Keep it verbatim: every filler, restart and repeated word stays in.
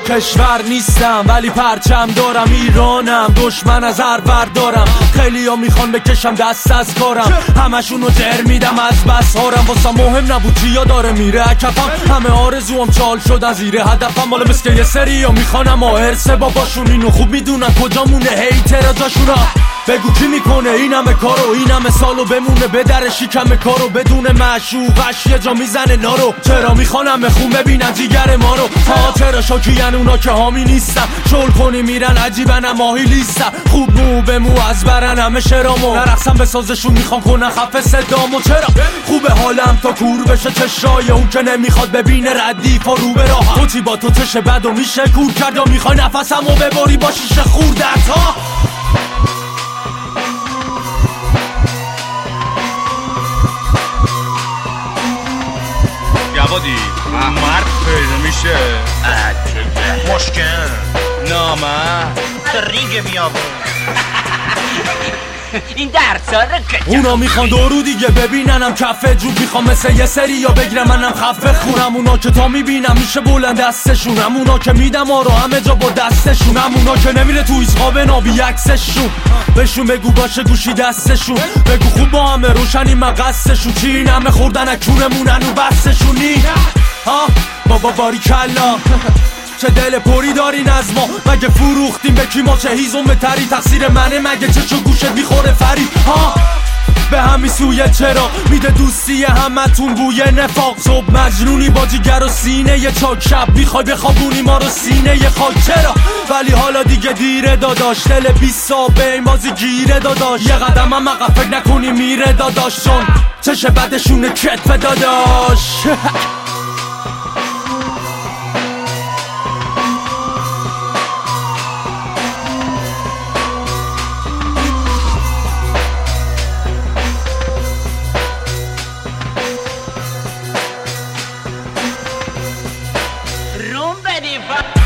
کشور نیستم ولی پرچم دارم، ایرانم دشمن از هر بردارم. خیلی ها میخوان بکشم دست از کارم، همشونو در میدم از بس هارم. واسه مهم نبود چیا داره میره اکفم، همه آرزوام چال شدن زیر هدفم. مال مسکه یه سری ها میخوانم آهرسه باباشون، اینو خوب میدونن کجا مونه هیتر جاشونا. بگو کی میکنه این همه کارو، این همه سالو بمونه به در شکم کارو، بدون معشوقش یه جا میزنه نارو. چرا میخوانم خون ببینن جیگر ما رو، ها چرا شاکین اونا که حامی نیستن، شل کنی میرن عجیبن ماهی لیستن. خوب مو به مو از برن همه شرامو، نرقصم به سازشون میخوان کنن خفه صدامو. چرا خوبه حالم تا کور بشه چشای اون که نمیخواد ببینه ردیف و رو به راه. تو چی با تو چشه بد و میشه کور کرد، یا میخوای نفسمو ببری با شیشه خوردت ها. جوادی مرد پیدا میشه مشکن نامه ریگ بیابون این درسا اونا میخوان دورو دیگه ببیننم کفه جوب، میخوام مثل یه سری یا بگیرم منم خفه خونم. اونا که تا میبینم میشه بلند دستشونم، اونا که میدم آرو همه جا با دستشونم، اونا که نمیره تو ایسقاب نابی عکسشون. بهشون بگو باشه گوشی دستشون، بگو خوب با همه روشنی مقصشون. چی این همه خوردن اکونمونن و بستشونی ها بابا باری کلا. چه دل پری دارین از ما، مگه فروختیم به کی ما چه هیزم تری؟ تقصیر منه مگه چشو گوشه میخوره فرید ها. به همین سویه چرا میده دوستی همتون بوی نفاق؟ صبح مجنونی با جیگر و سینه یه چاک، شب میخوای بخوابونی ما رو سینه یه خاک. چرا ولی حالا دیگه دیره داداش، دل بیست سابه این بازی گیره داداش. یه قدم هم عقب فکر نکنی میره داداش، چون چشه بدشونه کتف داداش. روم بدی